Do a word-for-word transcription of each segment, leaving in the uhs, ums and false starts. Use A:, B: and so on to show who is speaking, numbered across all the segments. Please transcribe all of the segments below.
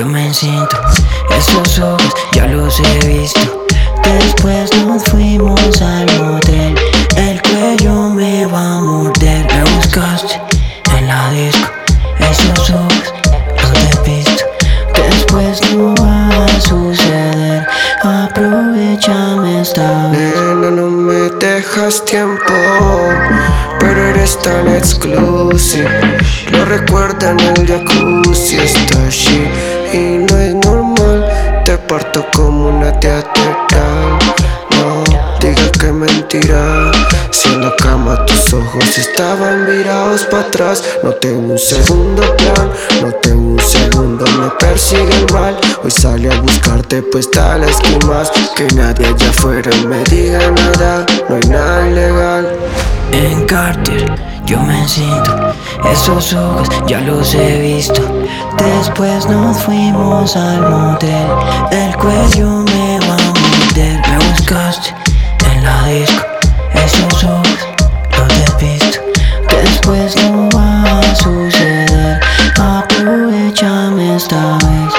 A: yo me siento. Esos ojos ya los he visto. Después nos fuimos al motel. El cuello me va a morder. Me buscaste en la disco. Esos ojos los he visto. Después no va a suceder. Aprovechame esta vez.
B: Nena, no me dejas tiempo, pero eres tan exclusive. Lo recuerda en el jacuzzi, está shit y no es normal. Te parto como una teatral. No digas que es mentira. Si en la cama tus ojos estaban virados para atrás. No tengo un segundo plan, no tengo un segundo, me persigue el mal. Hoy sale a buscarte, pues tal esquimas. Que nadie allá afuera me diga nada, no hay nada ilegal.
A: En Carter yo me siento. Esos ojos ya los he visto. Después nos fuimos al motel. El cuello me va a morder. Me buscaste en la disco. Esos ojos los he visto. Después no va a suceder. Aprovechame esta vez.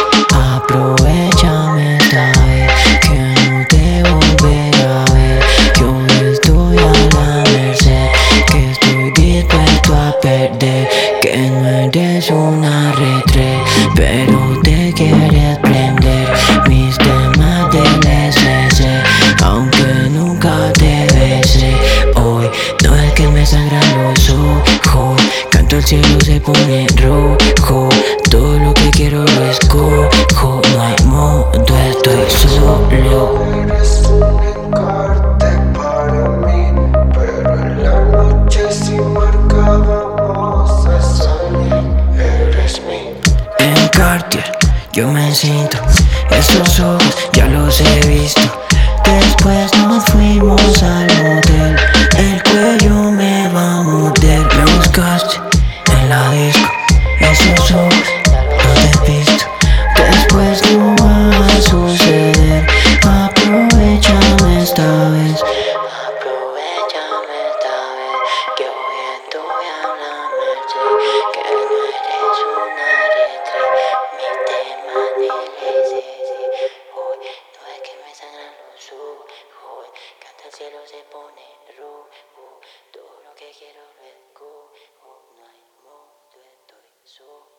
A: Aprovechame esta vez. Que no te volveré a ver. Yo estoy a la merced. Que estoy dispuesto a perder. Que no eres una retre, pero te quieres prender mis temas del S C. Aunque nunca te besé. Hoy no es que me sangran los ojos. Canto el cielo se pone rojo. Todo lo que quiero lo escojo. No hay modo, estoy solo.
B: Eres un encarte para mí, pero en la noche si marcábamos a salir. Eres mi
A: En Cartier yo me siento. Esos ojos ya los he visto. Después nos fuimos al motel. El cuello me va a morder. Me buscaste en la disco. Esos ojos los he visto. Después no va a suceder. Aprovechame esta vez. Aprovechame esta vez. Que hoy estoy a la merced. Que no eres una retre. Mi tema del S C. Hoy no es que me sangran los ojos. Canta el cielo se pone rojo. Todo lo que quiero lo escojo. No hay modo, estoy solo.